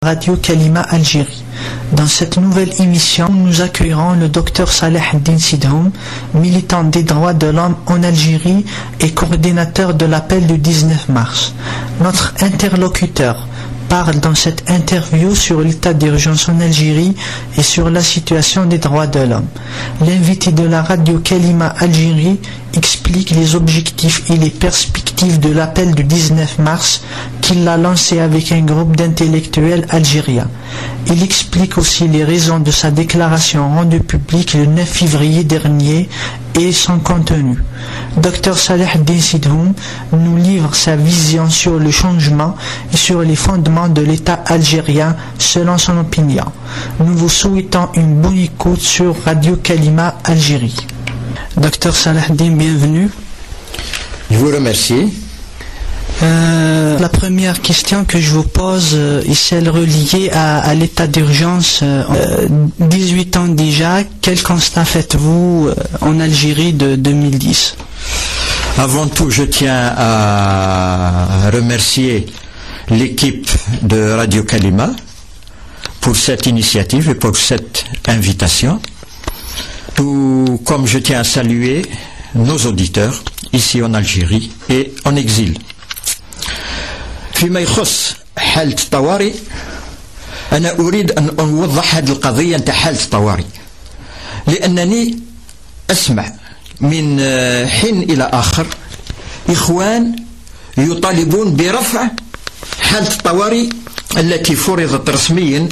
Radio Kalima Algérie. Dans cette nouvelle émission, nous accueillerons le Dr Saleh Eddine Sidhoum, militant des droits de l'homme en Algérie et coordinateur de l'appel du 19 mars. Notre interlocuteur parle dans cette interview sur l'état d'urgence en Algérie et sur la situation des droits de l'homme. L'invité de la radio Kalima Algérie explique les objectifs et les perspectives de l'appel du 19 mars qu'il a lancé avec un groupe d'intellectuels algériens. Il explique aussi les raisons de sa déclaration rendue publique le 9 février dernier et son contenu. Dr Saleh Eddine Sidhoum nous livre sa vision sur le changement et sur les fondements de l'État algérien selon son opinion. Nous vous souhaitons une bonne écoute sur Radio Kalima Algérie. Dr Saleh Eddine, bienvenue. Je vous remercie. La première question que je vous pose est celle reliée à l'état d'urgence. 18 ans déjà, quel constat faites-vous en Algérie de 2010? Avant tout, je tiens à remercier l'équipe de Radio Kalima pour cette initiative et pour cette invitation. Tout comme je tiens à saluer nos auditeurs ici en Algérie et en exil. فيما يخص حالة الطوارئ أنا أريد أن أوضح هذه القضية نتاع حالة الطوارئ لأنني أسمع من حين إلى آخر إخوان يطالبون برفع حالة الطوارئ التي فرضت رسميا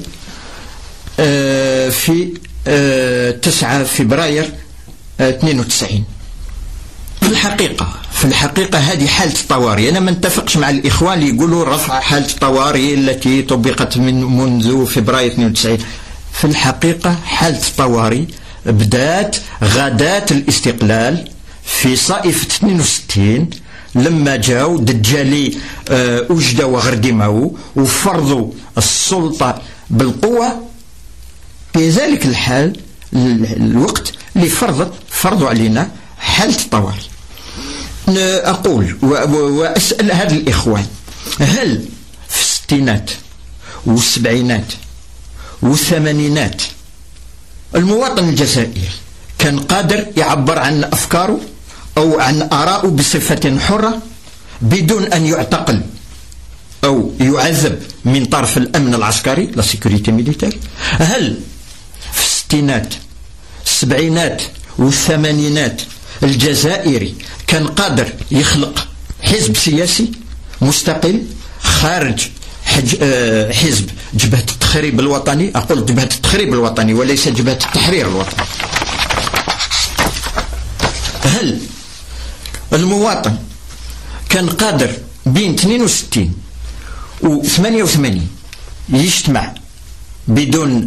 في 9 فبراير 92. في الحقيقة هذه حالة الطوارئ. أنا ما نتفقش مع الإخوان اللي يقولوا رفع حالة الطوارئ التي طبقت منذ فبراير 92. في الحقيقة حالة الطوارئ بدأت غداة الاستقلال في صائفة 62 لما جاءوا دجالي أوجدا وغردماو وفرضوا السلطة بالقوة. في ذلك الوقت اللي فرضوا علينا حالة الطوارئ. أقول وأسأل هذا الإخوان، هل في الستينات والسبعينات والثمانينات المواطن الجزائري كان قادر يعبر عن أفكاره أو عن آرائه بصفة حرة بدون أن يعتقل أو يعذب من طرف الأمن العسكري لا سيكوريتي ميليتير؟ هل في الستينات السبعينات والثمانينات الجزائري كان قادر يخلق حزب سياسي مستقل خارج حزب جبهة التخريب الوطني؟ أقول جبهة التخريب الوطني وليس جبهة التحرير الوطني. هل المواطن كان قادر بين 62 و 88 يجتمع بدون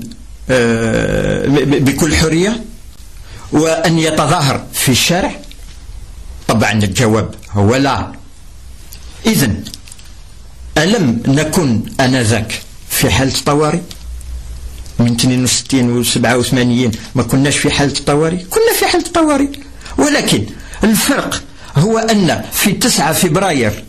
بكل حرية وأن يتظاهر في الشارع؟ طبعا الجواب هو لا. إذن ألم نكن آنذاك في حالة طوارئ؟ من 62 و 87 ما كناش في حالة طوارئ؟ كنا في حالة طوارئ، ولكن الفرق هو أن في 9 فبراير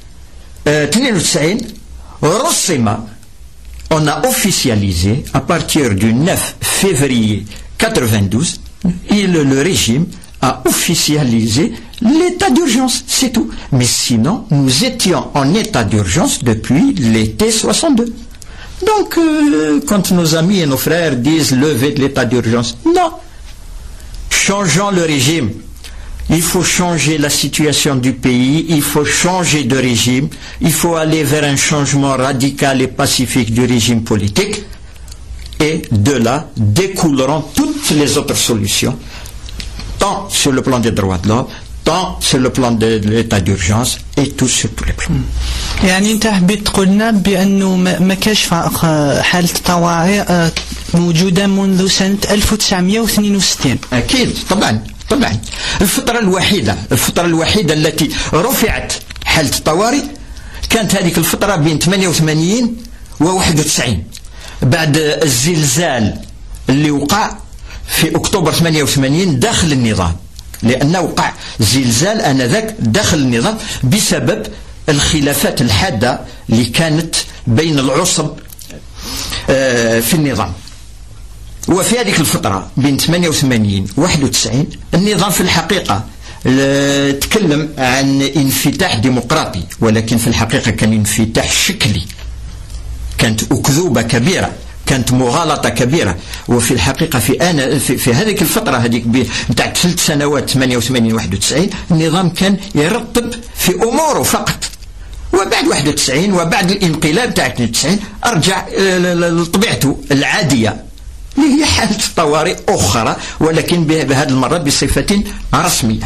92 رسم on a officialisé à partir du 9 février 92 et le régime a officialisé l'état d'urgence, c'est tout. Mais sinon, nous étions en état d'urgence depuis l'été 62. Donc, quand nos amis et nos frères disent lever de l'état d'urgence, non. Changeons le régime. Il faut changer la situation du pays, il faut changer de régime, il faut aller vers un changement radical et pacifique du régime politique. Et de là découleront toutes les autres solutions, tant sur le plan des droits de l'homme, tant sur le plan de l'état d'urgence et tout sur tous les plans. يعني انت حبيت تقولنا بأنه ما كاش حالة طوارئ موجودة منذ سنة 1962. أكيد طبعا. الفترة الوحيدة التي رفعت حالة الطوارئ كانت هذه الفترة بين 88 و 91 بعد الزلزال اللي وقع في أكتوبر 88 داخل النظام، لأنه وقع زلزال آنذاك داخل النظام بسبب الخلافات الحادة اللي كانت بين العصب في النظام. وفي هذه الفترة بين 88 و 91 النظام في الحقيقة تكلم عن انفتاح ديمقراطي، ولكن في الحقيقة كان انفتاح شكلي، كانت أكذوبة كبيرة، كانت مغالطة كبيرة. وفي الحقيقة في هذه الفترة هذيك نتاع 3 سنوات 88 91 النظام كان يرتب في أموره فقط. وبعد 91 وبعد الانقلاب تاع 92 أرجع لطبيعته العادية اللي هي حالة طوارئ أخرى، ولكن بهذه المرة بصفة رسمية.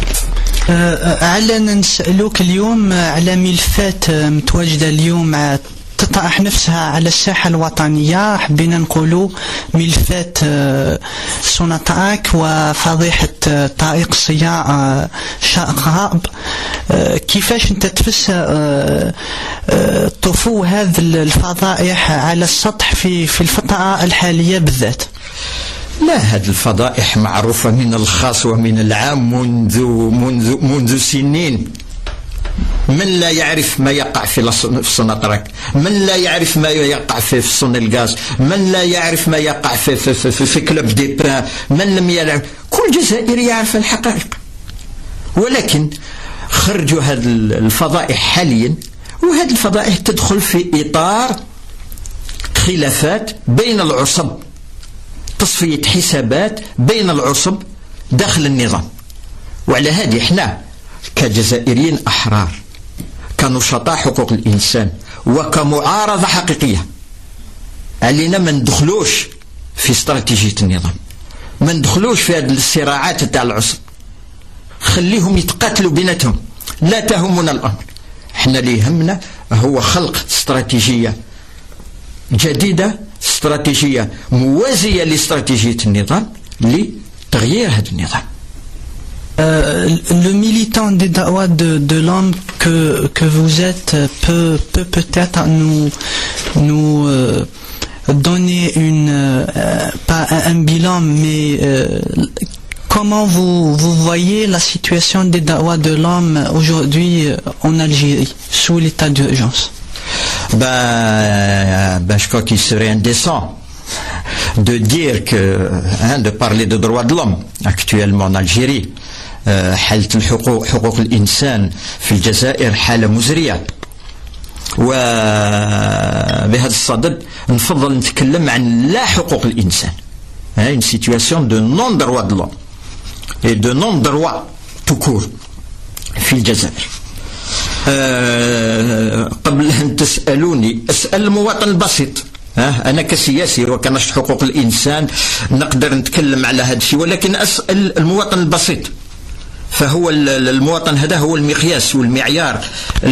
علنا نسألوك اليوم على ملفات متواجدة اليوم تطرح نفسها على الساحة الوطنية. حبينا نقولوا ملفات سوناتراك وفضيحة طريق الصياع شرق غرب. كيفاش انت تفسر طفو هذه الفضائح على السطح في الفترة الحالية بالذات؟ لا، هذه الفضائح معروفة من الخاص ومن العام منذ سنين. من لا يعرف ما يقع في السوناتراك، من لا يعرف ما يقع في صن الغاز، من لا يعرف ما يقع في كلوب دي برا، من لم يعرف. كل جزائري يعرف الحقائق، ولكن خرجوا هذه الفضائح حاليا، وهذه الفضائح تدخل في إطار خلافات بين العصب، تصفية حسابات بين العصب داخل النظام. وعلى هذه احنا كجزائريين أحرار، كنشطاء حقوق الإنسان وكمعارضة حقيقية، علينا ما ندخلوش في استراتيجية النظام، ما ندخلوش في هذه الصراعات تاع العصب، خليهم يتقاتلوا بيناتهم، لا تهمنا الأمر. احنا اللي يهمنا هو خلق استراتيجية جديدة، استراتيجية موازية لاستراتيجية النظام لتغيير هذا النظام. Le militant des droits de l'homme que vous êtes peut peut-être nous donner pas un bilan, mais comment vous voyez la situation des droits de l'homme aujourd'hui en Algérie sous l'état d'urgence? Je crois qu'il serait indécent de dire de parler de droits de l'homme actuellement en Algérie. حالة حقوق الإنسان في الجزائر حالة مزرية، وبهذا الصدد نفضل نتكلم عن لا حقوق الإنسان، une situation de non-droit de l'homme et de non-droit tout court في الجزائر. قبل أن تسألوني أسأل المواطن البسيط. أنا كسياسي وكنشط حقوق الإنسان نقدر نتكلم على هذا الشيء، ولكن أسأل المواطن البسيط، فهو المواطن هذا هو المقياس والمعيار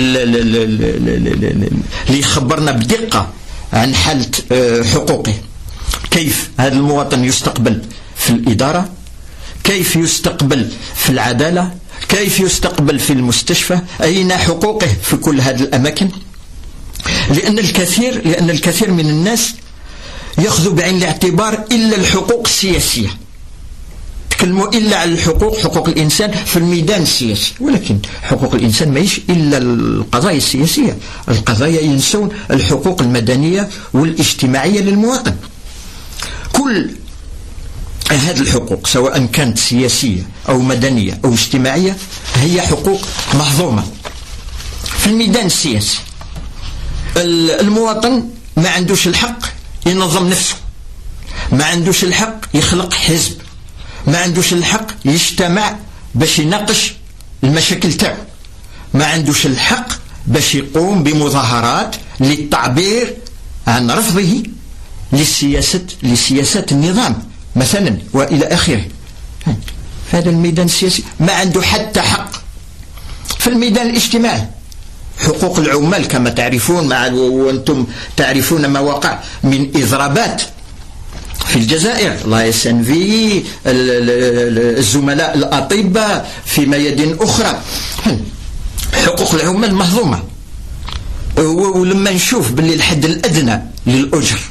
اللي يخبرنا بدقة عن حالة حقوقه. كيف هذا المواطن يستقبل في الإدارة، كيف يستقبل في العدالة، كيف يستقبل في المستشفى، أين حقوقه في كل هذه الأماكن. لأن الكثير من الناس يأخذ بعين الاعتبار إلا الحقوق السياسية، تكلموا إلا على حقوق الإنسان في الميدان السياسي، ولكن حقوق الإنسان ماهيش إلا القضايا السياسية، القضايا ينسون الحقوق المدنية والاجتماعية للمواطن. كل هذه الحقوق سواء كانت سياسية أو مدنية أو اجتماعية هي حقوق مهضومة في الميدان السياسي. المواطن ما عندوش الحق ينظم نفسه، ما عندوش الحق يخلق حزب، ما عندوش الحق يجتمع باش يناقش المشاكل تاعو، ما عندوش الحق باش بمظاهرات للتعبير عن رفضه لسياسات النظام مثلا وإلى آخره. في هذا الميدان السياسي ما عنده حتى حق. في الميدان الاجتماعي حقوق العمال كما تعرفون، وأنتم تعرفون ما وقع من إضرابات في الجزائر، لا يسنفي الزملاء الأطباء في ميادين أخرى، حقوق العمال مهضومة. ولما نشوف باللي الحد الأدنى للأجر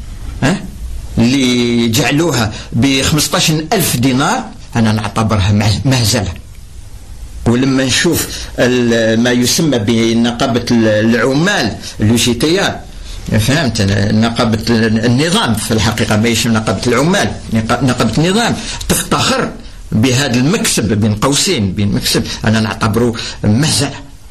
اللي جعلوها ب15,000 دينار أنا نعتبرها مهزلة. ولما نشوف ما يسمى بنقابة العمال الجيتيار فهمت؟ نقابة النظام في الحقيقة ماهيش نقابة العمال، نقابة النظام تفتخر بهذا المكسب بين قوسين، بين مكسب أنا نعتبره مهزلة.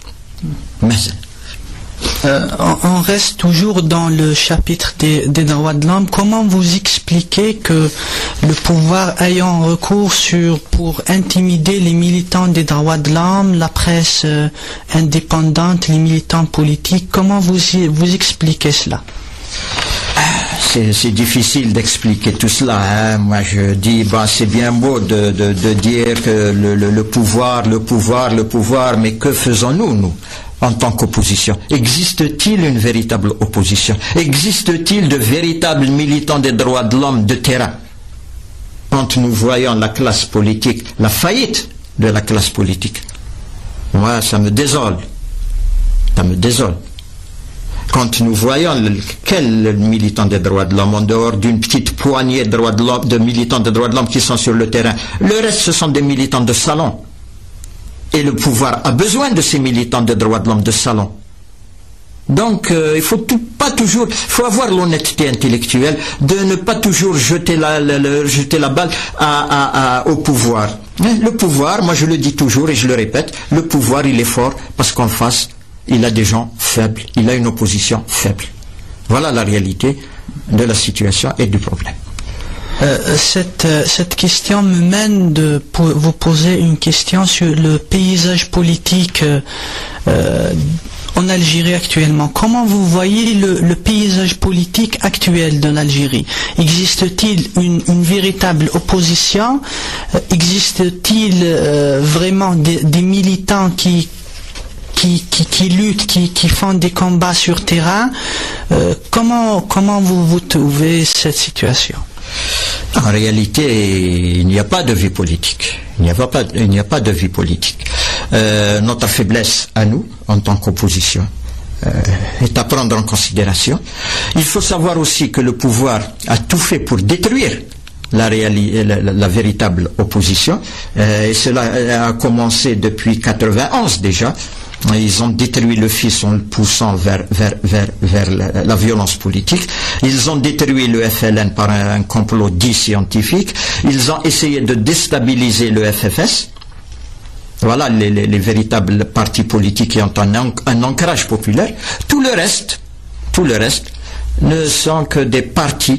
On reste toujours dans le chapitre des droits de l'homme. Comment vous expliquez que le pouvoir ayant recours pour intimider les militants des droits de l'homme, la presse indépendante, les militants politiques, comment vous expliquez cela? C'est difficile d'expliquer tout cela, hein. Moi je dis, c'est bien beau de dire que le pouvoir, mais que faisons-nous, nous, en tant qu'opposition? Existe-t-il une véritable opposition? Existe-t-il de véritables militants des droits de l'homme de terrain? Quand nous voyons la classe politique, la faillite de la classe politique, moi ça me désole. Quand nous voyons quels militants des droits de l'homme, en dehors d'une petite poignée de militants des droits de l'homme qui sont sur le terrain, le reste ce sont des militants de salon. Et le pouvoir a besoin de ces militants des droits de l'homme de salon. Donc il faut avoir l'honnêteté intellectuelle de ne pas toujours jeter la balle au pouvoir. Le pouvoir, moi je le dis toujours et je le répète, le pouvoir il est fort parce qu'en face il a des gens faibles, il a une opposition faible. Voilà la réalité de la situation et du problème. Cette question me mène de vous poser une question sur le paysage politique en Algérie actuellement. Comment vous voyez le paysage politique actuel de l'Algérie? Existe-t-il une véritable opposition? Existe-t-il vraiment des militants qui luttent, qui font des combats sur terrain? Comment vous trouvez cette situation? En réalité, il n'y a pas de vie politique. Il n'y a pas de vie politique. Notre faiblesse à nous, en tant qu'opposition, est à prendre en considération. Il faut savoir aussi que le pouvoir a tout fait pour détruire la véritable opposition. Et cela a commencé depuis 91 déjà. Ils ont détruit le fils en le poussant vers la violence politique. Ils ont détruit le FLN par un complot dit scientifique. Ils ont essayé de déstabiliser le FFS. Voilà les véritables partis politiques qui ont un ancrage populaire. Tout le reste ne sont que des partis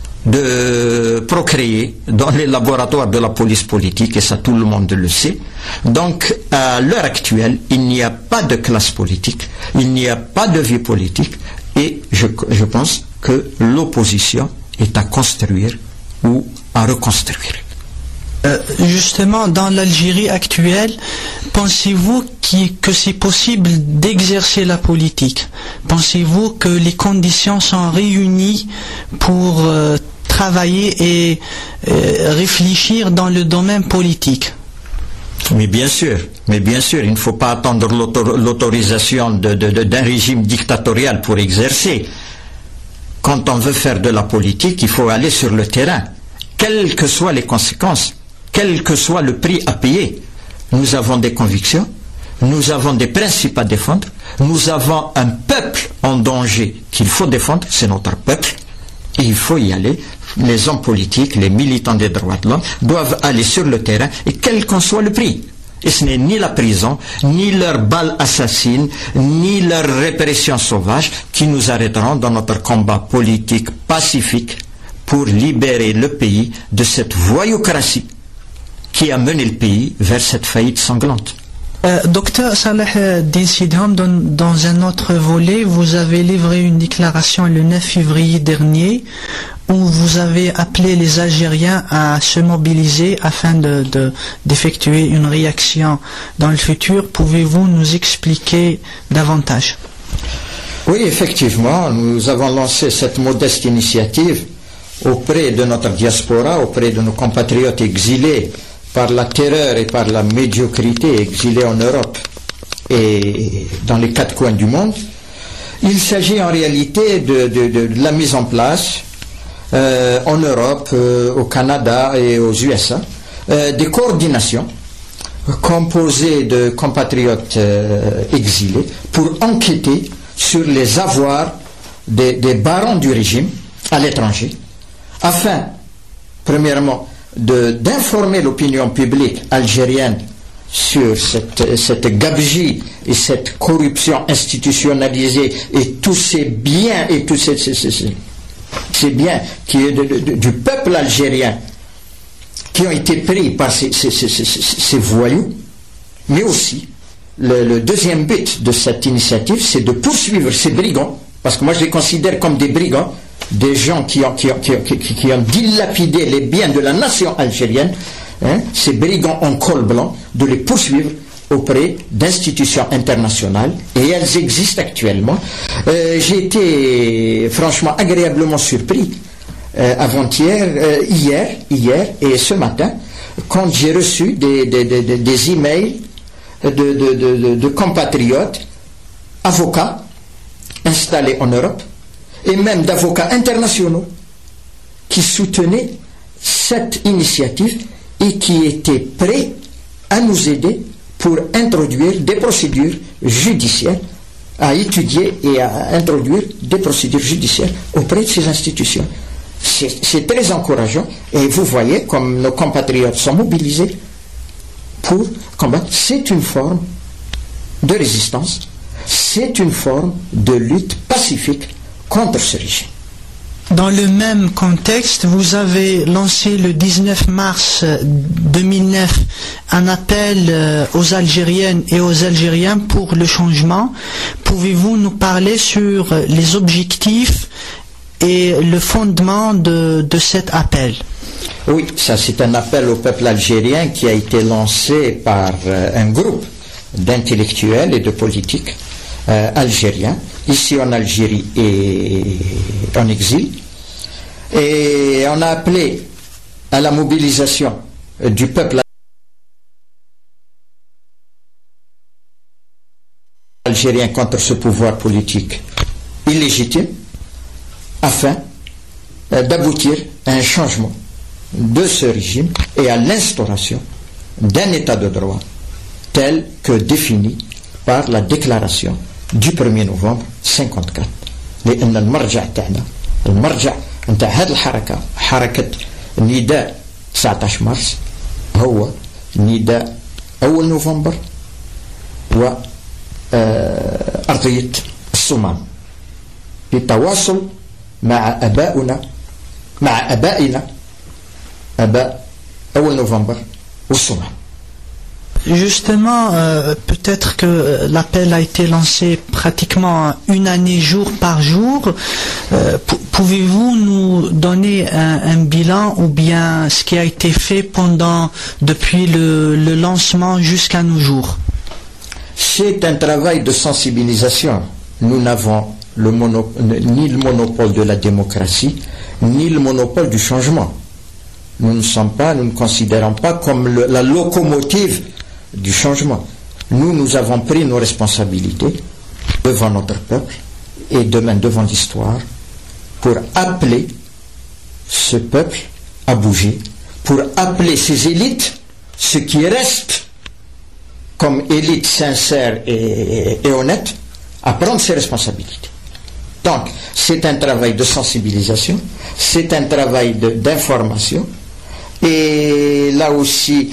procréés dans les laboratoires de la police politique, et ça tout le monde le sait. Donc à l'heure actuelle, il n'y a pas de classe politique, il n'y a pas de vie politique, et je pense que l'opposition est à construire ou à reconstruire. Justement, dans l'Algérie actuelle, pensez-vous que c'est possible d'exercer la politique? Pensez-vous que les conditions sont réunies pour travailler et réfléchir dans le domaine politique? Mais bien sûr, il ne faut pas attendre l'autorisation d'un régime dictatorial pour exercer. Quand on veut faire de la politique, il faut aller sur le terrain, quelles que soient les conséquences, quel que soit le prix à payer. Nous avons des convictions, nous avons des principes à défendre, nous avons un peuple en danger qu'il faut défendre, c'est notre peuple, et il faut y aller. Les hommes politiques, les militants des droits de l'homme doivent aller sur le terrain, et quel qu'en soit le prix. Et ce n'est ni la prison, ni leurs balles assassines, ni leur répression sauvage qui nous arrêteront dans notre combat politique pacifique pour libérer le pays de cette voyoucratie qui a mené le pays vers cette faillite sanglante. Docteur Salah Din Sidhom, dans un autre volet, vous avez livré une déclaration le 9 février dernier où vous avez appelé les Algériens à se mobiliser afin d'effectuer une réaction dans le futur. Pouvez-vous nous expliquer davantage? Oui, effectivement, nous avons lancé cette modeste initiative auprès de notre diaspora, auprès de nos compatriotes exilés par la terreur et par la médiocrité, exilés en Europe et dans les quatre coins du monde. Il s'agit en réalité de la mise en place en Europe, au Canada et aux USA, des coordinations composées de compatriotes exilés pour enquêter sur les avoirs des barons du régime à l'étranger, afin, premièrement, d'informer l'opinion publique algérienne sur cette gabegie et cette corruption institutionnalisée et tous ces biens et tous ces biens du peuple algérien qui ont été pris par ces voyous. Mais aussi, le deuxième but de cette initiative, c'est de poursuivre ces brigands, parce que moi je les considère comme des brigands, des gens qui ont dilapidé les biens de la nation algérienne, ces brigands en col blanc, de les poursuivre auprès d'institutions internationales, et elles existent actuellement. J'ai été franchement agréablement surpris hier et ce matin, quand j'ai reçu des emails de compatriotes, avocats installés en Europe, et même d'avocats internationaux qui soutenaient cette initiative et qui étaient prêts à nous aider pour introduire des procédures judiciaires, à étudier et à introduire des procédures judiciaires auprès de ces institutions. C'est très encourageant, et vous voyez comme nos compatriotes sont mobilisés pour combattre. C'est une forme de résistance, c'est une forme de lutte pacifique contre ce régime. Dans le même contexte, vous avez lancé le 19 mars 2009 un appel aux Algériennes et aux Algériens pour le changement. Pouvez-vous nous parler sur les objectifs et le fondement de cet appel? Oui, ça c'est un appel au peuple algérien qui a été lancé par un groupe d'intellectuels et de politiques algériens, ici en Algérie et en exil. Et on a appelé à la mobilisation du peuple algérien contre ce pouvoir politique illégitime, afin d'aboutir à un changement de ce régime et à l'instauration d'un état de droit tel que défini par la déclaration du 1er novembre 54. لأن المرجع تاعنا المرجع نتاع هذه الحركة حركة نداء 19 مارس هو نداء أول نوفمبر وأرضية الصومال للتواصل مع أبائنا أباء أول نوفمبر والصومال. Justement, peut-être que l'appel a été lancé pratiquement une année jour par jour. Pouvez-vous nous donner un bilan ou bien ce qui a été fait depuis le lancement jusqu'à nos jours? C'est un travail de sensibilisation. Nous n'avons ni le monopole de la démocratie, ni le monopole du changement. Nous ne considérons pas comme la locomotive du changement. Nous avons pris nos responsabilités devant notre peuple et demain devant l'histoire pour appeler ce peuple à bouger, pour appeler ces élites, ce qui reste comme élite sincère et honnête, à prendre ses responsabilités. Donc, c'est un travail de sensibilisation, c'est un travail d'information, et là aussi,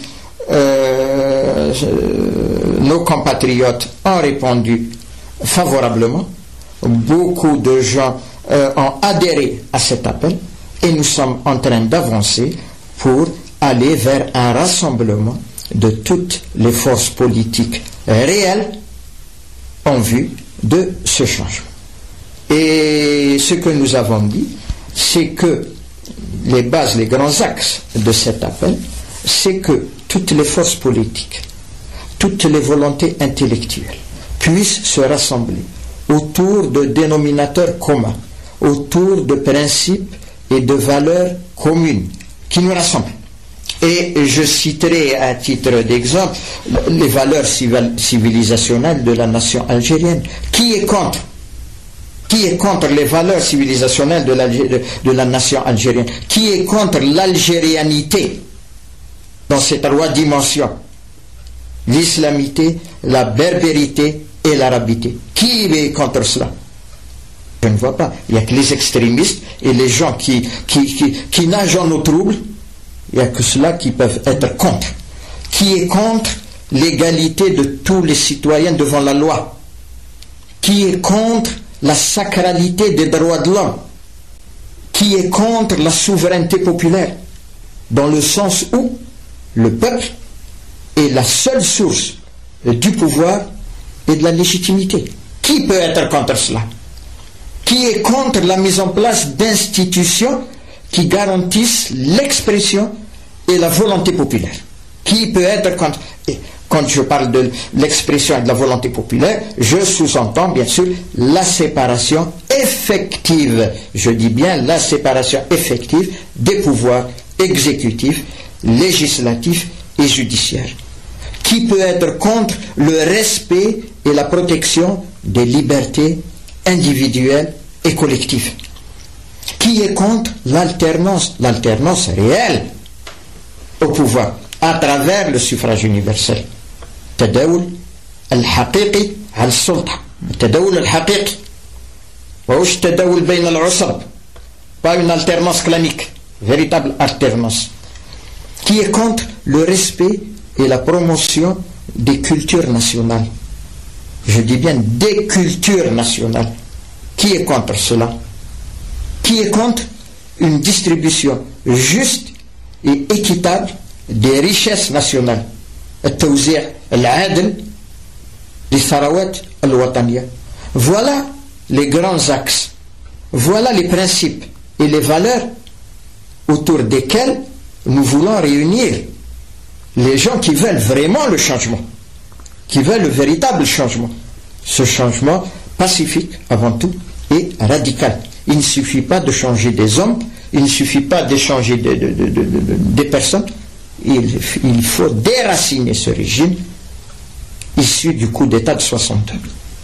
nos compatriotes ont répondu favorablement. Beaucoup de gens ont adhéré à cet appel, et nous sommes en train d'avancer pour aller vers un rassemblement de toutes les forces politiques réelles en vue de ce changement. Et ce que nous avons dit, c'est que les grands axes de cet appel, c'est que toutes les forces politiques, toutes les volontés intellectuelles puissent se rassembler autour de dénominateurs communs, autour de principes et de valeurs communes qui nous rassemblent. Et je citerai à titre d'exemple les valeurs civilisationnelles de la nation algérienne. Qui est contre les valeurs civilisationnelles de la nation algérienne? Qui est contre l'algérianité dans ces trois dimensions? L'islamité, la berbérité et l'arabité. Qui est contre cela? Je ne vois pas. Il n'y a que les extrémistes et les gens qui nagent en eau trouble. Il n'y a que ceux-là qui peuvent être contre. Qui est contre l'égalité de tous les citoyens devant la loi? Qui est contre la sacralité des droits de l'homme? Qui est contre la souveraineté populaire? Dans le sens où le peuple est la seule source du pouvoir et de la légitimité. Qui peut être contre cela? Qui est contre la mise en place d'institutions qui garantissent l'expression et la volonté populaire? Qui peut être contre? Et quand je parle de l'expression et de la volonté populaire, je sous-entends bien sûr la séparation effective, je dis bien la séparation effective des pouvoirs exécutifs, législatifs et judiciaires. Qui peut être contre le respect et la protection des libertés individuelles et collectives? Qui est contre l'alternance réelle au pouvoir à travers le suffrage universel? التداول الحقيقي على السلطة، التداول الحقيقي، وهوش التداول بين العصب، pas une alternance clanique, véritable alternance. Qui est contre le respect et la promotion des cultures nationales? Je dis bien des cultures nationales. Qui est contre cela? Qui est contre une distribution juste et équitable des richesses nationales? التوزيع العادل للثروات الوطنية. Voilà les grands axes, voilà les principes et les valeurs autour desquels nous voulons réunir les gens qui veulent vraiment le changement, qui veulent le véritable changement. Ce changement pacifique avant tout et radical. Il ne suffit pas de changer des hommes, il ne suffit pas de changer des personnes. Il faut déraciner ce régime issu du coup d'État de 62.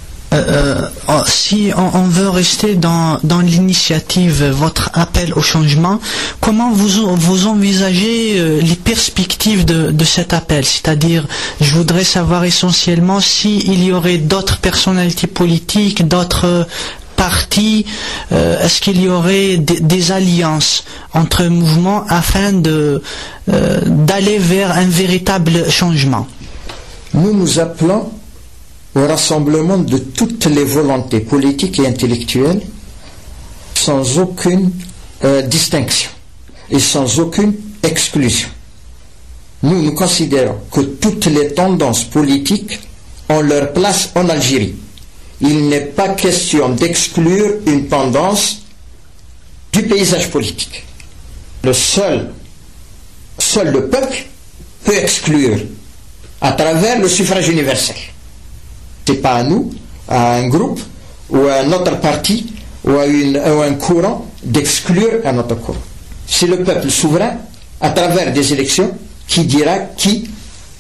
Si on veut rester dans l'initiative, votre appel au changement, comment vous envisagez les perspectives de cet appel? C'est-à-dire, je voudrais savoir essentiellement s'il y aurait d'autres personnalités politiques, d'autres partis, est-ce qu'il y aurait des alliances entre mouvements afin d'aller vers un véritable changement? Nous appelons au rassemblement de toutes les volontés politiques et intellectuelles sans aucune distinction et sans aucune exclusion. Nous considérons que toutes les tendances politiques ont leur place en Algérie. Il n'est pas question d'exclure une tendance du paysage politique. Seul le peuple peut exclure à travers le suffrage universel. Ce n'est pas à nous, à un groupe ou à un autre parti ou à un courant d'exclure un autre courant. C'est le peuple souverain à travers des élections qui dira qui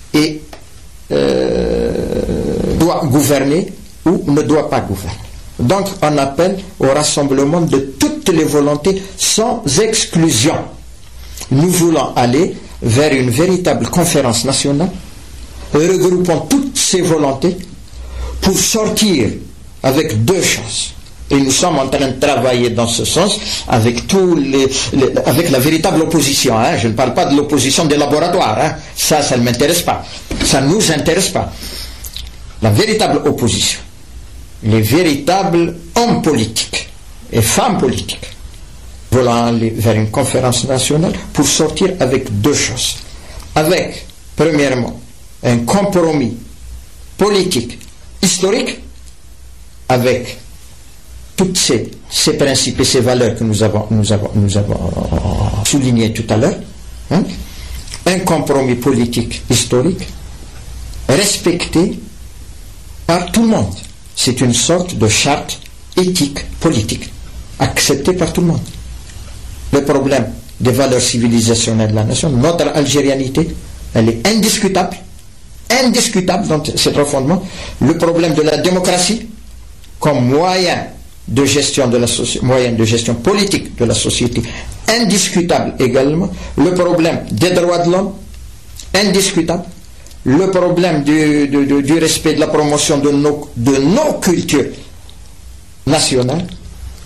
doit gouverner ou ne doit pas gouverner. Donc on appelle au rassemblement de toutes les volontés sans exclusion. Nous voulons aller vers une véritable conférence nationale regroupant toutes ces volontés pour sortir avec deux choses. Et nous sommes en train de travailler dans ce sens avec avec la véritable opposition. Je ne parle pas de l'opposition des laboratoires. Ça ne m'intéresse pas. Ça ne nous intéresse pas. La véritable opposition. Les véritables hommes politiques et femmes politiques voulant aller vers une conférence nationale pour sortir avec deux choses. Avec, premièrement, un compromis politique historique avec tous ces principes et ces valeurs que nous avons soulignés tout à l'heure. Un compromis politique historique respecté par tout le monde. C'est une sorte de charte éthique politique acceptée par tout le monde. Le problème des valeurs civilisationnelles de la nation, notre algérianité, elle est indiscutable dans cet refondement. Le problème de la démocratie comme moyen de gestion politique de la société, indiscutable également. Le problème des droits de l'homme, indiscutable. Le problème du respect de la promotion de nos cultures nationales,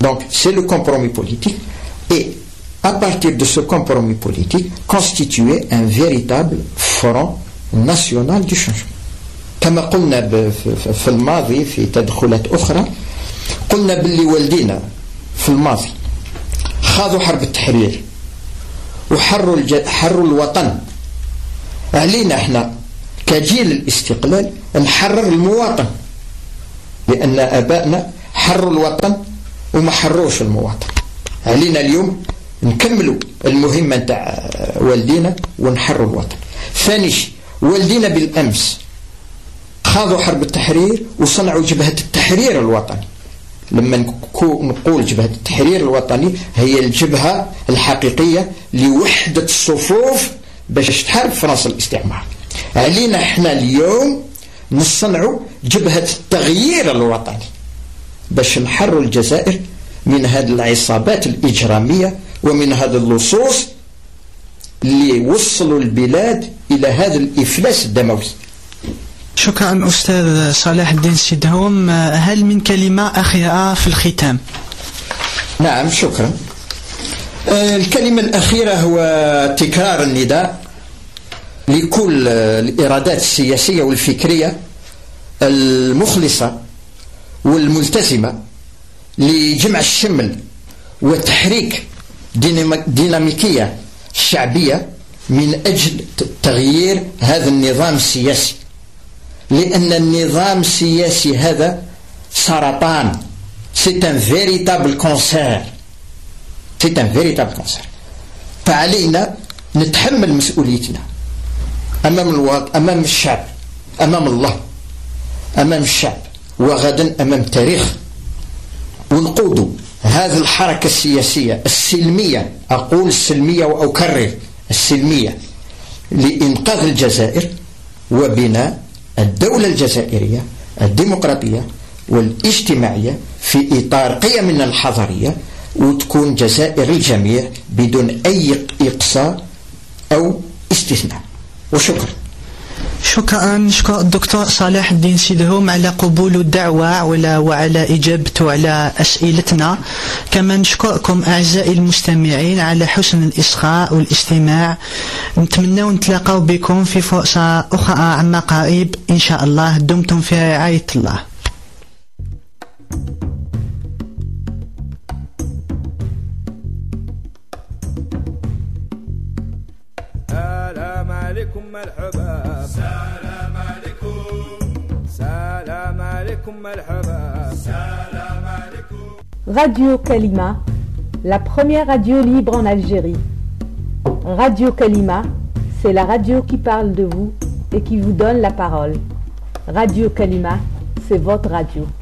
Donc c'est le compromis politique, et à partir de ce compromis politique constituer un véritable front national du changement. كما قلنا في الماضي في تدخلات أخرى، قلنا باللي والدينا في الماضي خاضوا حرب التحرير وحروا الوطن. علينا احنا كجيل الاستقلال نحرر المواطن، لأن آبائنا حروا الوطن وما حروش المواطن. علينا اليوم نكملوا المهمة نتاع والدينا ونحروا الوطن. ثاني شيء، والدينا بالأمس خاضوا حرب التحرير وصنعوا جبهة التحرير الوطني. لما نقول جبهة التحرير الوطني هي الجبهة الحقيقية لوحدة الصفوف باش تحارب فرنسا الاستعمار. علينا احنا اليوم نصنعوا جبهة التغيير الوطني باش نحرروا الجزائر من هذه العصابات الإجرامية ومن هذا اللصوص اللي وصلوا البلاد إلى هذا الإفلاس الدموي. شكرا أستاذ صالح الدين سيدهم. هل من كلمة أخيرة في الختام؟ نعم شكرا. الكلمة الأخيرة هو تكرار النداء لكل الإرادات السياسية والفكرية المخلصة والملتزمة لجمع الشمل وتحريك ديناميكية شعبية من أجل تغيير هذا النظام السياسي، لأن النظام السياسي هذا سرطان. C'est un véritable cancer. C'est un véritable cancer. فعلينا نتحمل مسؤوليتنا أمام الوطن، أمام الشعب، أمام الله، أمام الشعب، وغدا أمام التاريخ، ونقودوا هذه الحركة السياسية السلمية، أقول السلمية وأكرر السلمية، لإنقاذ الجزائر وبناء الدولة الجزائرية الديمقراطية والاجتماعية في إطار قيمنا الحضارية، وتكون جزائر الجميع بدون أي إقصاء أو استثناء. وشكرا. شكرا. نشكر الدكتور صالح الدين سيدهم على قبول الدعوة وعلى إجابته على أسئلتنا. كما نشكركم أعزائي المستمعين على حسن الإصغاء والاستماع. نتمنى نتلاقاو بكم في فرصة أخرى عما قريب إن شاء الله. دمتم في رعاية الله. سلام عليكم مرحبا. سلام عليكم. سلام عليكم مرحبا. سلام عليكم. Radio Kalima, la première radio libre en Algérie. Radio Kalima, c'est la radio qui parle de vous et qui vous donne la parole. Radio Kalima, c'est votre radio.